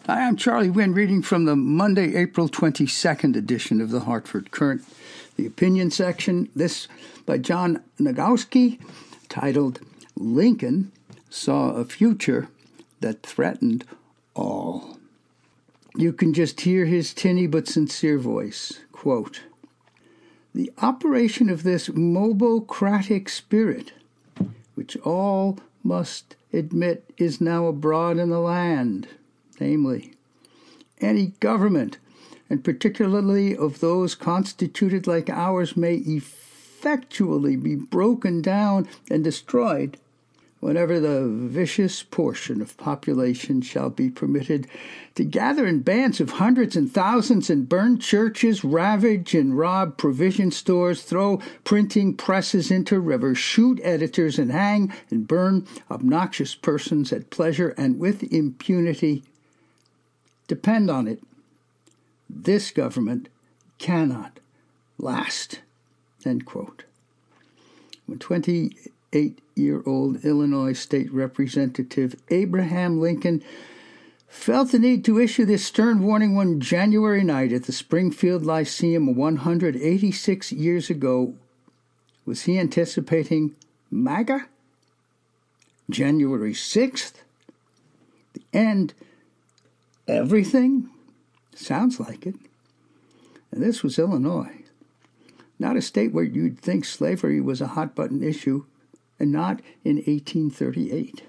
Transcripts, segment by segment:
Hi, I'm Charlie Wynn, reading from the Monday, April 22nd edition of the Hartford Courant, the opinion section. This by John Nagowski, titled Lincoln Saw a Future That Threatened All. You can just hear his tinny but sincere voice. Quote, "The operation of this mobocratic spirit, which all must admit is now abroad in the land, namely, any government, and particularly of those constituted like ours, may effectually be broken down and destroyed whenever the vicious portion of population shall be permitted to gather in bands of hundreds and thousands and burn churches, ravage and rob provision stores, throw printing presses into rivers, shoot editors, and hang and burn obnoxious persons at pleasure and with impunity. Depend on it, this government cannot last." End quote. When 28-year-old Illinois State Representative Abraham Lincoln felt the need to issue this stern warning one January night at the Springfield Lyceum 186 years ago, was he anticipating MAGA? January 6th? The end? Everything? Sounds like it. And this was Illinois, not a state where you'd think slavery was a hot-button issue, and not in 1838.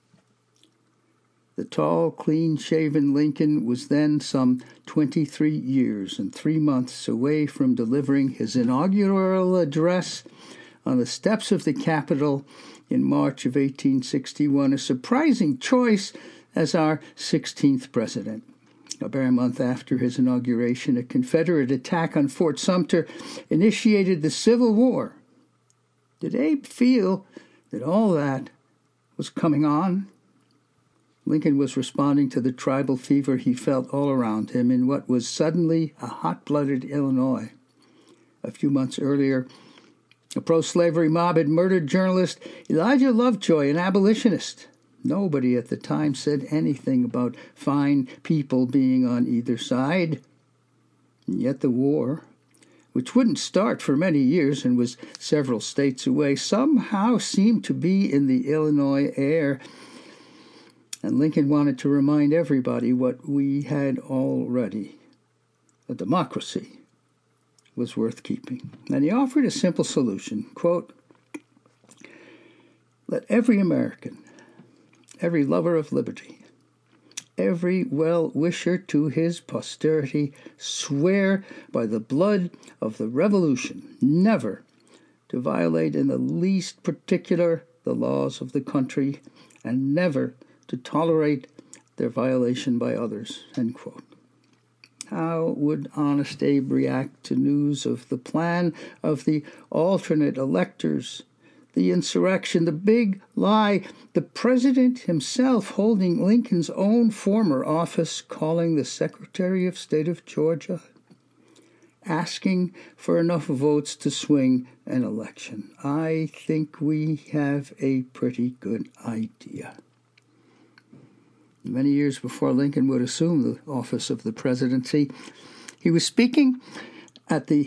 The tall, clean-shaven Lincoln was then some 23 years and 3 months away from delivering his inaugural address on the steps of the Capitol in March of 1861, a surprising choice as our 16th president. A bare month after his inauguration, a Confederate attack on Fort Sumter initiated the Civil War. Did Abe feel that all that was coming on? Lincoln was responding to the tribal fever he felt all around him in what was suddenly a hot-blooded Illinois. A few months earlier, a pro-slavery mob had murdered journalist Elijah Lovejoy, an abolitionist. Nobody at the time said anything about fine people being on either side. And yet the war, which wouldn't start for many years and was several states away, somehow seemed to be in the Illinois air. And Lincoln wanted to remind everybody what we had already. A democracy was worth keeping. And he offered a simple solution. Quote, "Let every American, every lover of liberty, every well-wisher to his posterity swear by the blood of the Revolution never to violate in the least particular the laws of the country, and never to tolerate their violation by others." End quote. How would Honest Abe react to news of the plan of the alternate electors, the insurrection, the big lie, the president himself holding Lincoln's own former office, calling the Secretary of State of Georgia, asking for enough votes to swing an election? I think we have a pretty good idea. Many years before Lincoln would assume the office of the presidency, he was speaking at the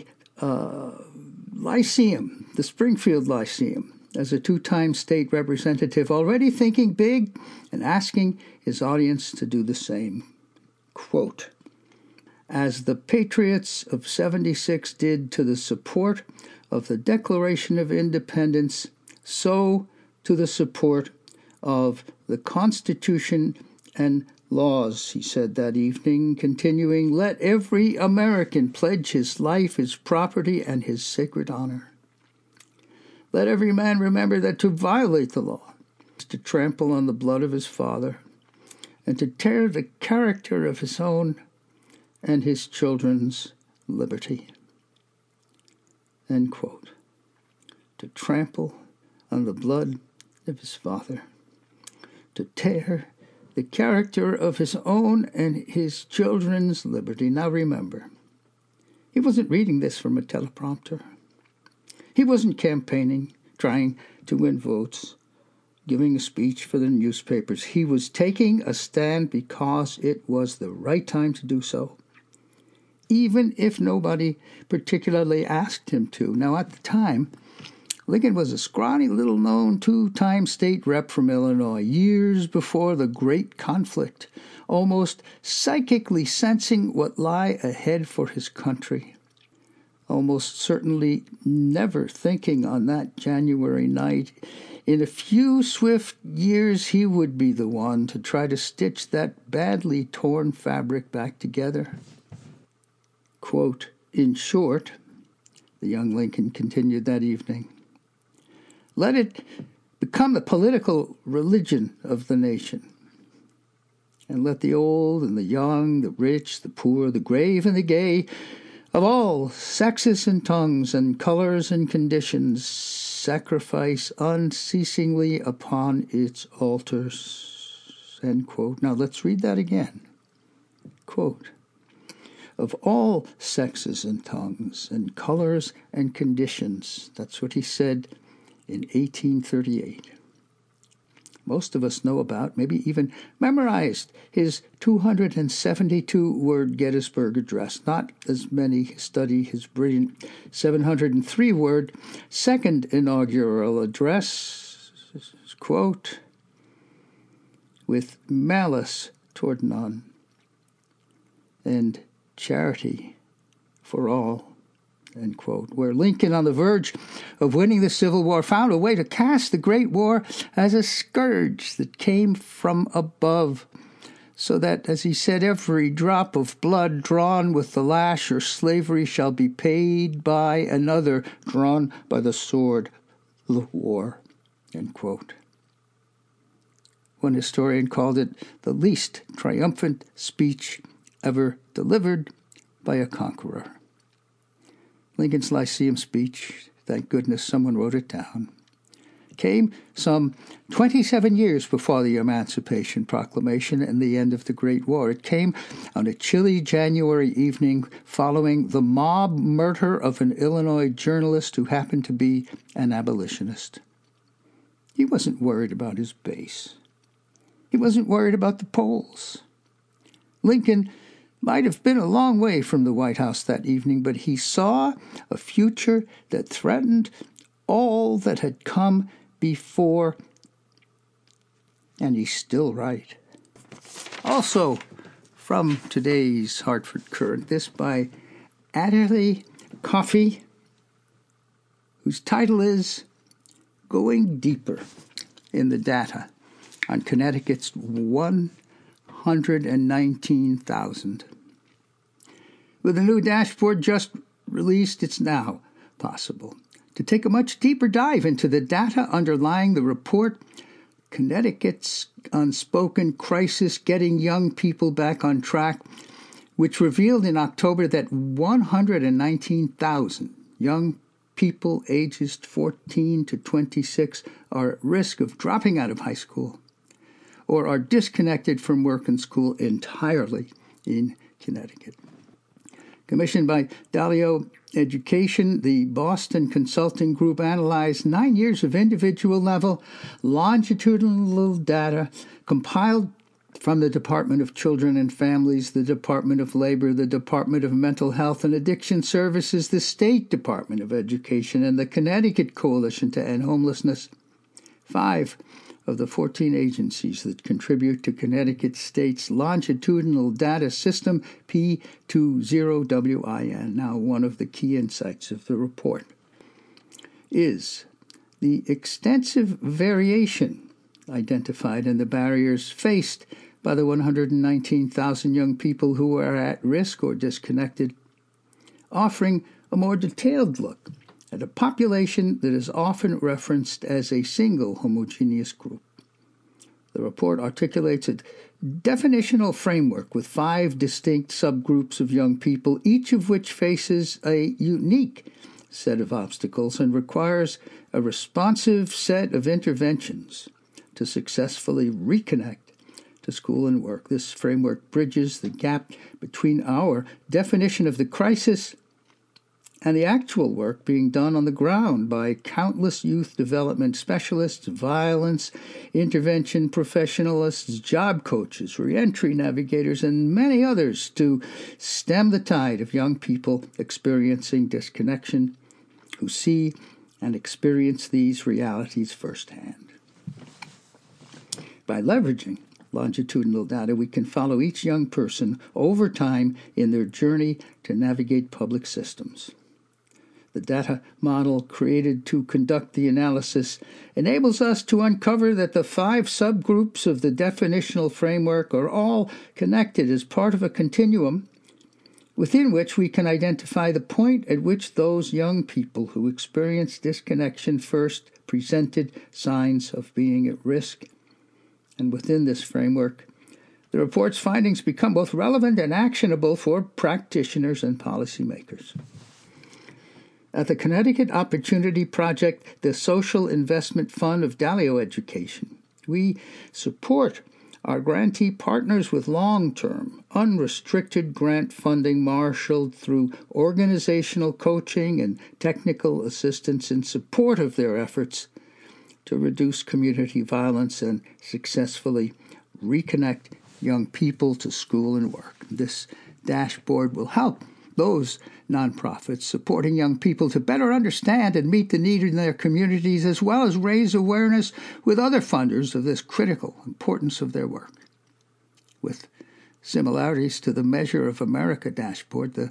Lyceum, the Springfield Lyceum, as a 2-time state representative, already thinking big and asking his audience to do the same. Quote, "As the patriots of '76 did to the support of the Declaration of Independence, so to the support of the Constitution and laws," he said that evening, continuing, "Let every American pledge his life, his property, and his sacred honor. Let every man remember that to violate the law is to trample on the blood of his father, and to tear the character of his own and his children's liberty." End quote. To trample on the blood of his father, to tear the character of his own and his children's liberty. Now remember, he wasn't reading this from a teleprompter. He wasn't campaigning, trying to win votes. giving a speech for the newspapers. He was taking a stand because it was the right time to do so, even if nobody particularly asked him to. Now, at the time, Lincoln was a scrawny, little-known two-time state rep from Illinois, years before the great conflict, almost psychically sensing what lay ahead for his country, almost certainly never thinking on that January night, in a few swift years he would be the one to try to stitch that badly torn fabric back together. Quote, "In short," the young Lincoln continued that evening, "let it become the political religion of the nation. And let the old and the young, the rich, the poor, the grave and the gay, of all sexes and tongues and colors and conditions, sacrifice unceasingly upon its altars." End quote. Now let's read that again. Quote, "Of all sexes and tongues and colors and conditions." That's what he said in 1838. Most of us know about, maybe even memorized, his 272-word Gettysburg Address. Not as many study his brilliant 703-word second inaugural address, quote, "with malice toward none, and charity for all," end quote, where Lincoln, on the verge of winning the Civil War, found a way to cast the Great War as a scourge that came from above, so that, as he said, every drop of blood drawn with the lash or slavery shall be paid by another drawn by the sword of the war, end quote. One historian called it the least triumphant speech ever delivered by a conqueror. Lincoln's Lyceum speech, thank goodness someone wrote it down, came some 27 years before the Emancipation Proclamation and the end of the Great War. It came on a chilly January evening following the mob murder of an Illinois journalist who happened to be an abolitionist. He wasn't worried about his base. He wasn't worried about the polls. Lincoln might have been a long way from the White House that evening, but he saw a future that threatened all that had come before, and he's still right. Also, from today's Hartford Courant, this by Adderley Coffey, whose title is "Going Deeper in the Data on Connecticut's 119,000. With a new dashboard just released, it's now possible to take a much deeper dive into the data underlying the report, Connecticut's Unspoken Crisis Getting Young People Back on Track, which revealed in October that 119,000 young people ages 14 to 26 are at risk of dropping out of high school or are disconnected from work and school entirely in Connecticut. Commissioned by Dalio Education, the Boston Consulting Group analyzed 9 years of individual-level longitudinal data compiled from the Department of Children and Families, the Department of Labor, the Department of Mental Health and Addiction Services, the State Department of Education, and the Connecticut Coalition to End Homelessness. 5 of the 14 agencies that contribute to Connecticut State's longitudinal data system, P20WIN, now one of the key insights of the report, is the extensive variation identified in the barriers faced by the 119,000 young people who are at risk or disconnected, offering a more detailed look at a population that is often referenced as a single homogeneous group. The report articulates a definitional framework with 5 distinct subgroups of young people, each of which faces a unique set of obstacles and requires a responsive set of interventions to successfully reconnect to school and work. This framework bridges the gap between our definition of the crisis and the actual work being done on the ground by countless youth development specialists, violence intervention professionals, job coaches, reentry navigators, and many others to stem the tide of young people experiencing disconnection who see and experience these realities firsthand. By leveraging longitudinal data, we can follow each young person over time in their journey to navigate public systems. The data model created to conduct the analysis enables us to uncover that the 5 subgroups of the definitional framework are all connected as part of a continuum within which we can identify the point at which those young people who experienced disconnection first presented signs of being at risk. And within this framework, the report's findings become both relevant and actionable for practitioners and policymakers. At the Connecticut Opportunity Project, the Social Investment Fund of Dalio Education, we support our grantee partners with long-term, unrestricted grant funding marshaled through organizational coaching and technical assistance in support of their efforts to reduce community violence and successfully reconnect young people to school and work. This dashboard will help those nonprofits supporting young people to better understand and meet the need in their communities, as well as raise awareness with other funders of this critical importance of their work. With similarities to the Measure of America dashboard, the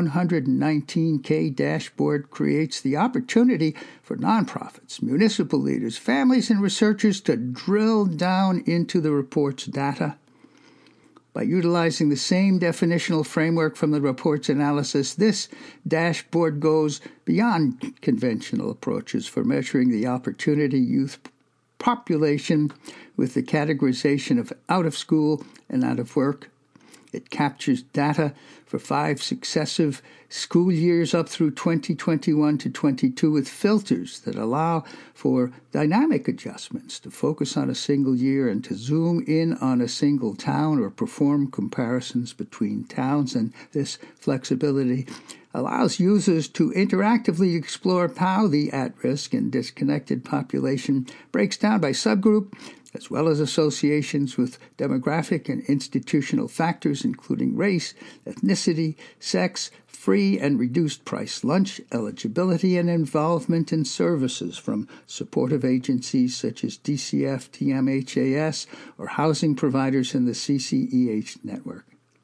119K dashboard creates the opportunity for nonprofits, municipal leaders, families, and researchers to drill down into the report's data. By utilizing the same definitional framework from the report's analysis, this dashboard goes beyond conventional approaches for measuring the opportunity youth population with the categorization of out of school and out of work. It captures data for 5 successive school years up through 2021 to 22 with filters that allow for dynamic adjustments to focus on a single year and to zoom in on a single town or perform comparisons between towns. And this flexibility allows users to interactively explore how the at-risk and disconnected population breaks down by subgroup, as well as associations with demographic and institutional factors including race, ethnicity, sex, free and reduced price lunch, eligibility, and involvement in services from supportive agencies such as DCF, TMHAS, or housing providers in the CCEH network.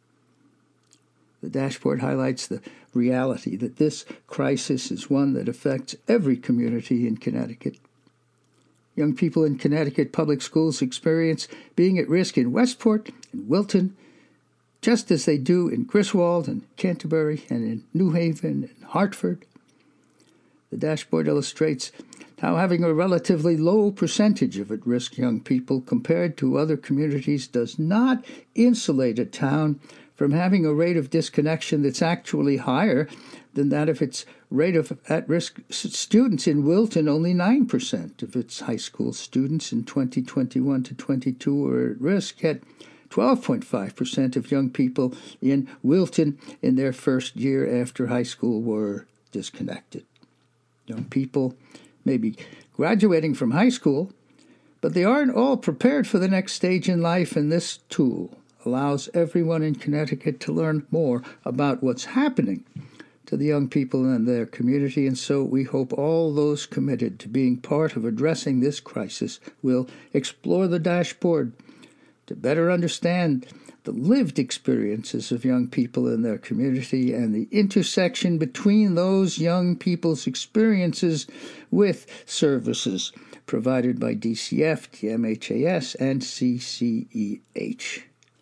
The dashboard highlights the reality that this crisis is one that affects every community in Connecticut. Young people in Connecticut public schools experience being at risk in Westport and Wilton, just as they do in Griswold and Canterbury and in New Haven and Hartford. The dashboard illustrates how having a relatively low percentage of at-risk young people compared to other communities does not insulate a town from having a rate of disconnection that's actually higher than that of its rate of at-risk students. In Wilton, only 9% of its high school students in 2021 to 22 were at risk, yet 12.5% of young people in Wilton in their first year after high school were disconnected. Young people may be graduating from high school, but they aren't all prepared for the next stage in life, and this tool allows everyone in Connecticut to learn more about what's happening to the young people in their community, and so we hope all those committed to being part of addressing this crisis will explore the dashboard to better understand the lived experiences of young people in their community and the intersection between those young people's experiences with services provided by DCF, TMHAS, and CCEH.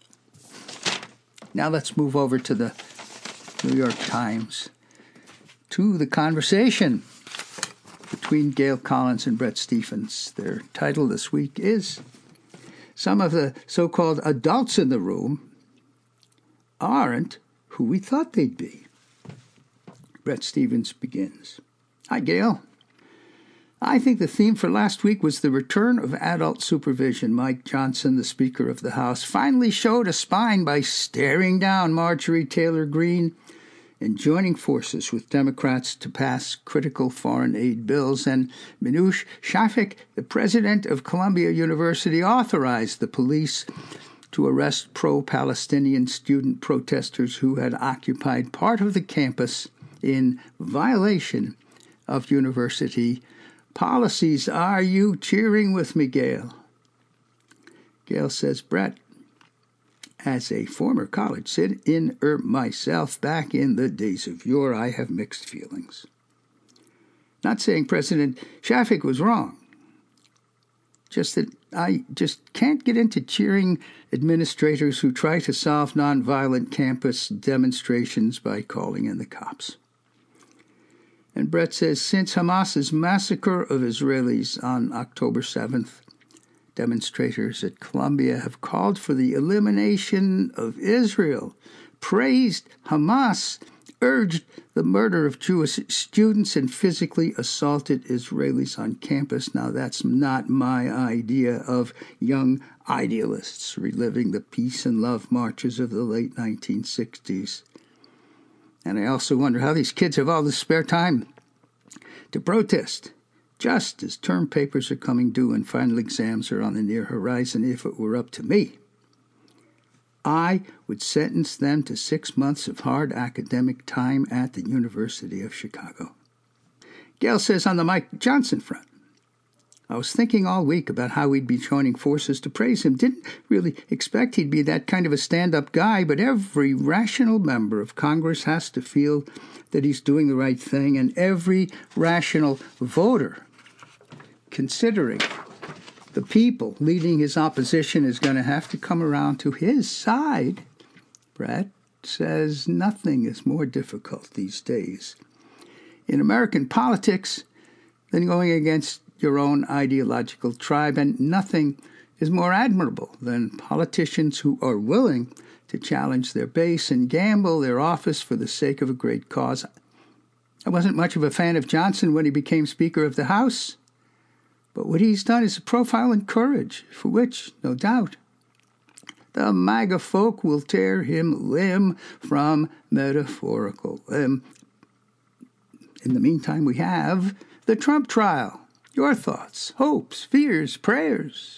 Now let's move over to the New York Times, to the conversation between Gail Collins and Bret Stephens. Their title this week is "Some of the so-called adults in the room aren't who we thought they'd be." Bret Stephens begins. "Hi, Gail. I think the theme for last week was the return of adult supervision. Mike Johnson, the Speaker of the House, finally showed a spine by staring down Marjorie Taylor Greene in joining forces with Democrats to pass critical foreign aid bills, and Minouche Shafik, the president of Columbia University, authorized the police to arrest pro-Palestinian student protesters who had occupied part of the campus in violation of university policies. Are you cheering with me, Gail? Gail says, Brett, as a former college sit-in-er myself back in the days of yore, I have mixed feelings. Not saying President Shafik was wrong, just that I just can't get into cheering administrators who try to solve nonviolent campus demonstrations by calling in the cops. And Brett says, since Hamas's massacre of Israelis on October 7th, demonstrators at Columbia have called for the elimination of Israel, praised Hamas, urged the murder of Jewish students, and physically assaulted Israelis on campus. Now, that's not my idea of young idealists reliving the peace and love marches of the late 1960s. And I also wonder how these kids have all this spare time to protest, just as term papers are coming due and final exams are on the near horizon. If it were up to me, I would sentence them to 6 months of hard academic time at the University of Chicago. Gail says, on the Mike Johnson front, I was thinking all week about how we'd be joining forces to praise him. Didn't really expect he'd be that kind of a stand-up guy, but every rational member of Congress has to feel that he's doing the right thing, and every rational voter, considering the people leading his opposition, is going to have to come around to his side. Brett says nothing is more difficult these days in American politics than going against your own ideological tribe, and nothing is more admirable than politicians who are willing to challenge their base and gamble their office for the sake of a great cause. I wasn't much of a fan of Johnson when he became Speaker of the House, but what he's done is a profile in courage, for which, no doubt, the MAGA folk will tear him limb from metaphorical limb. In the meantime, we have the Trump trial. Your thoughts, hopes, fears, prayers.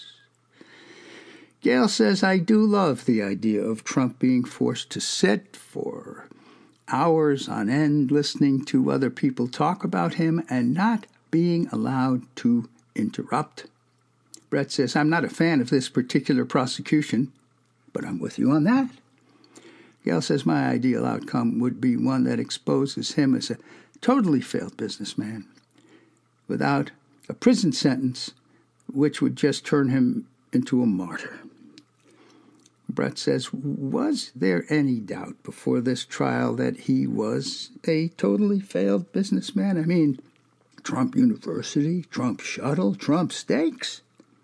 Gail says, I do love the idea of Trump being forced to sit for hours on end listening to other people talk about him and not being allowed to interrupt. Brett says, I'm not a fan of this particular prosecution, but I'm with you on that. Gail says, my ideal outcome would be one that exposes him as a totally failed businessman without a prison sentence, which would just turn him into a martyr. Brett says, was there any doubt before this trial that he was a totally failed businessman? I mean, Trump University, Trump Shuttle, Trump Steaks.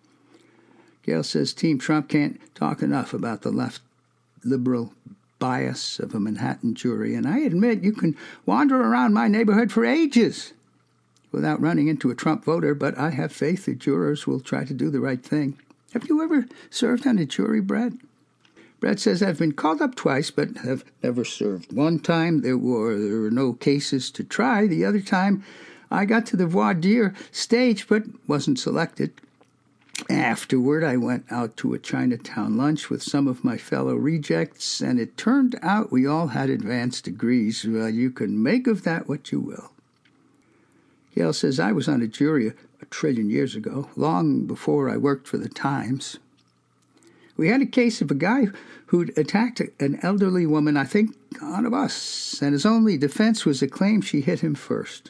Gail says, Team Trump can't talk enough about the left liberal bias of a Manhattan jury, and I admit you can wander around my neighborhood for ages without running into a Trump voter, but I have faith that jurors will try to do the right thing. Have you ever served on a jury, Brett? Brett says, I've been called up twice, but have never served. One time there were no cases to try. The other time I got to the voir dire stage, but wasn't selected. Afterward, I went out to a Chinatown lunch with some of my fellow rejects, and it turned out we all had advanced degrees. Well, you can make of that what you will. Gail says, I was on a jury a trillion years ago, long before I worked for the Times. We had a case of a guy who'd attacked an elderly woman, I think, on a bus, and his only defense was a claim she hit him first.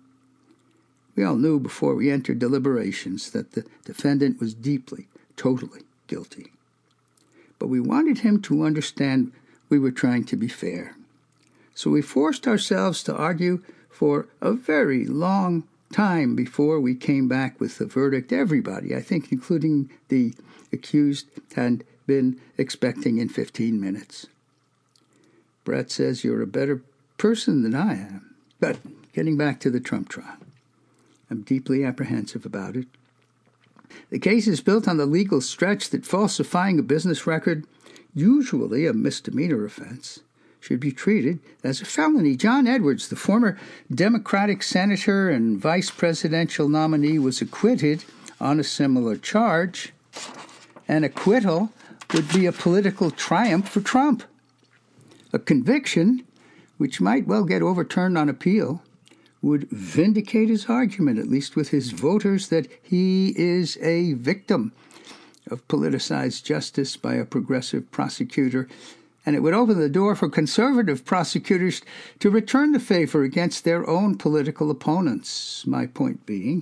We all knew before we entered deliberations that the defendant was deeply, totally guilty. But we wanted him to understand we were trying to be fair. So we forced ourselves to argue for a very long time before we came back with the verdict everybody, I think including the accused, had been expecting in 15 minutes. Brett says, you're a better person than I am. But getting back to the Trump trial, I'm deeply apprehensive about it. The case is built on the legal stretch that falsifying a business record, usually a misdemeanor offense, should be treated as a felony. John Edwards, the former Democratic senator and vice presidential nominee, was acquitted on a similar charge. An acquittal would be a political triumph for Trump. A conviction, which might well get overturned on appeal, would vindicate his argument, at least with his voters, that he is a victim of politicized justice by a progressive prosecutor, and it would open the door for conservative prosecutors to return the favor against their own political opponents. My point being,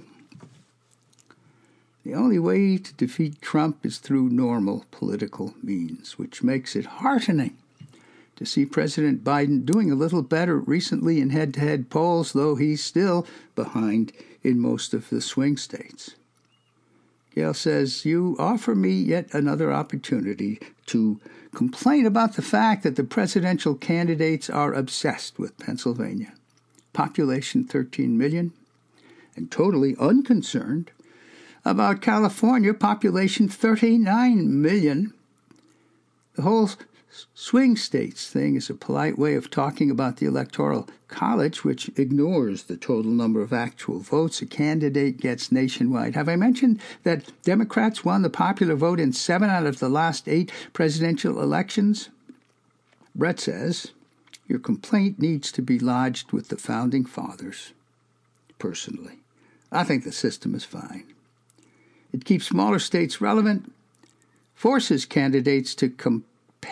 the only way to defeat Trump is through normal political means, which makes it heartening to see President Biden doing a little better recently in head-to-head polls, though he's still behind in most of the swing states. Gail says, you offer me yet another opportunity to complain about the fact that the presidential candidates are obsessed with Pennsylvania, population 13 million, and totally unconcerned about California, population 39 million. The whole swing states thing is a polite way of talking about the Electoral College, which ignores the total number of actual votes a candidate gets nationwide. Have I mentioned that Democrats won the popular vote in 7 out of the last 8 presidential elections? Brett says, your complaint needs to be lodged with the Founding Fathers. Personally, I think the system is fine. It keeps smaller states relevant, forces candidates to campaign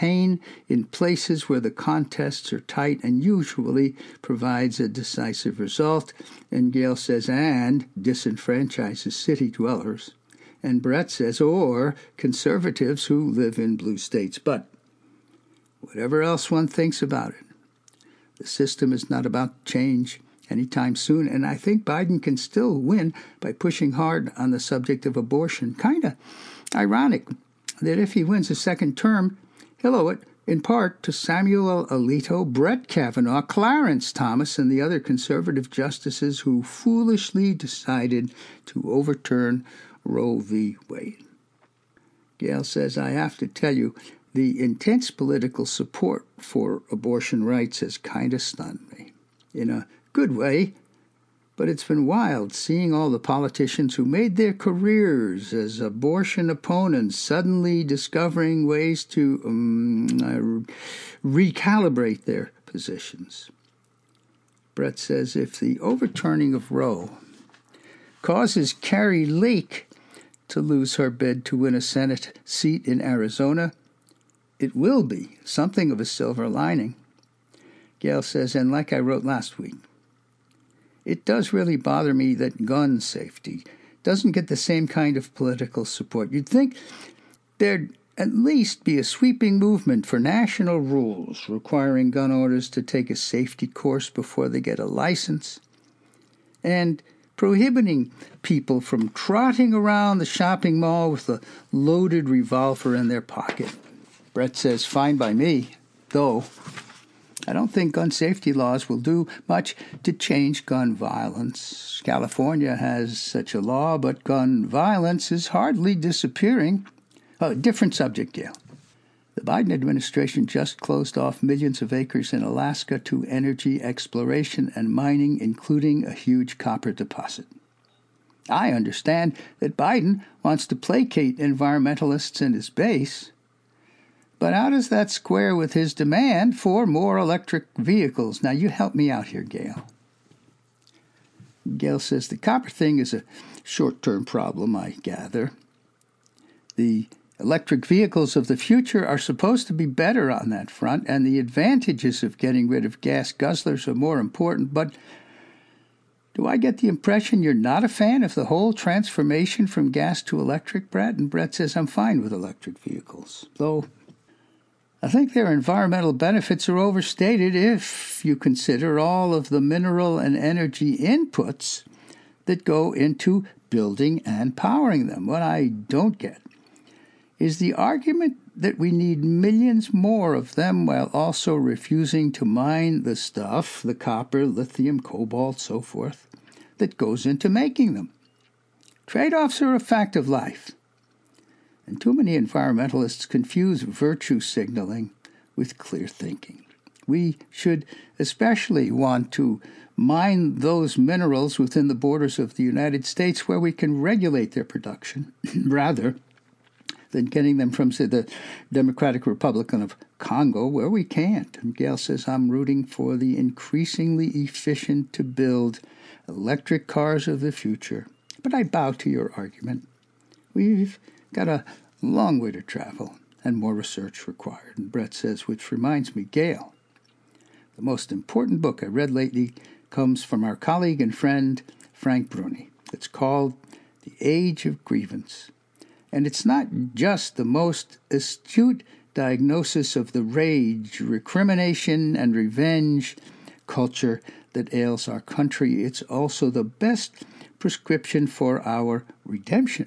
in places where the contests are tight, and usually provides a decisive result. And Gail says, and disenfranchises city dwellers. And Brett says, or conservatives who live in blue states. But whatever else one thinks about it, the system is not about change anytime soon, and I think Biden can still win by pushing hard on the subject of abortion. Kind of ironic that if he wins a second term, he'll owe it in part to Samuel Alito, Brett Kavanaugh, Clarence Thomas, and the other conservative justices who foolishly decided to overturn Roe v. Wade. Gail says, I have to tell you, the intense political support for abortion rights has kind of stunned me. In a good way, but it's been wild seeing all the politicians who made their careers as abortion opponents suddenly discovering ways to recalibrate their positions. Brett says, if the overturning of Roe causes Carrie Lake to lose her bid to win a Senate seat in Arizona, it will be something of a silver lining. Gail says, and like I wrote last week, it does really bother me that gun safety doesn't get the same kind of political support. You'd think there'd at least be a sweeping movement for national rules requiring gun owners to take a safety course before they get a license, and prohibiting people from trotting around the shopping mall with a loaded revolver in their pocket. Brett says, fine by me, though I don't think gun safety laws will do much to change gun violence. California has such a law, but gun violence is hardly disappearing. Different subject, Gail. The Biden administration just closed off millions of acres in Alaska to energy exploration and mining, including a huge copper deposit. I understand that Biden wants to placate environmentalists in his base, but how does that square with his demand for more electric vehicles? Now, you help me out here, Gail. Gail says the copper thing is a short-term problem, I gather. The electric vehicles of the future are supposed to be better on that front, and the advantages of getting rid of gas guzzlers are more important, but do I get the impression you're not a fan of the whole transformation from gas to electric, Brett? And Brett says, I'm fine with electric vehicles, though I think their environmental benefits are overstated if you consider all of the mineral and energy inputs that go into building and powering them. What I don't get is the argument that we need millions more of them while also refusing to mine the stuff, the copper, lithium, cobalt, so forth, that goes into making them. Trade-offs are a fact of life. And too many environmentalists confuse virtue signaling with clear thinking. We should especially want to mine those minerals within the borders of the United States where we can regulate their production, rather than getting them from, say, the Democratic Republic of Congo, where we can't. And Gail says, I'm rooting for the increasingly efficient to build electric cars of the future. But I bow to your argument. We've got a long way to travel and more research required. And Brett says, which reminds me, Gail, the most important book I read lately comes from our colleague and friend, Frank Bruni. It's called The Age of Grievance. And it's not just the most astute diagnosis of the rage, recrimination, and revenge culture that ails our country. It's also the best prescription for our redemption.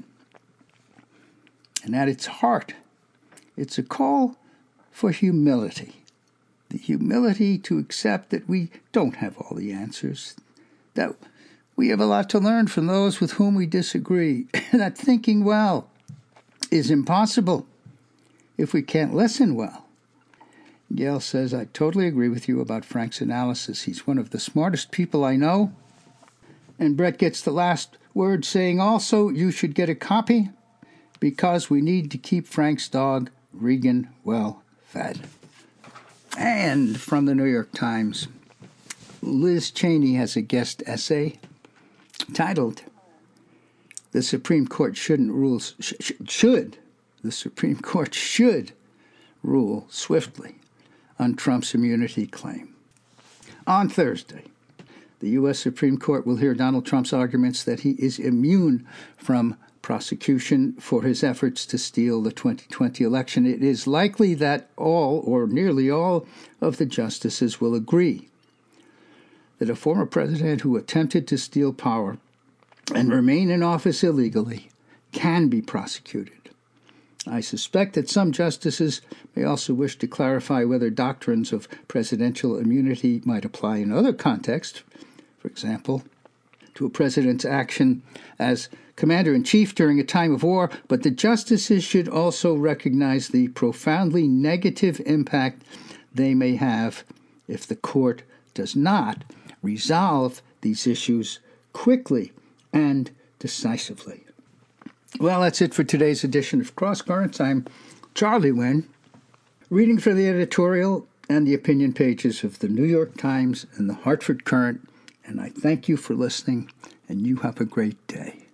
And at its heart, it's a call for humility. The humility to accept that we don't have all the answers, that we have a lot to learn from those with whom we disagree, that thinking well is impossible if we can't listen well. Gail says, I totally agree with you about Frank's analysis. He's one of the smartest people I know. And Brett gets the last word, saying also, you should get a copy because we need to keep Frank's dog, Regan, well fed. And from the New York Times, Liz Cheney has a guest essay titled, The Supreme Court shouldn't rule, the Supreme Court should rule swiftly on Trump's immunity claim. On Thursday, the U.S. Supreme Court will hear Donald Trump's arguments that he is immune from prosecution for his efforts to steal the 2020 election. It is likely that all, or nearly all, of the justices will agree that a former president who attempted to steal power and remain in office illegally can be prosecuted. I suspect that some justices may also wish to clarify whether doctrines of presidential immunity might apply in other contexts, for example, to a president's action as commander-in-chief during a time of war, but the justices should also recognize the profoundly negative impact they may have if the court does not resolve these issues quickly and decisively. Well, that's it for today's edition of Cross Currents. I'm Charlie Wynn, reading for the editorial and the opinion pages of the New York Times and the Hartford Courant, and I thank you for listening, and you have a great day.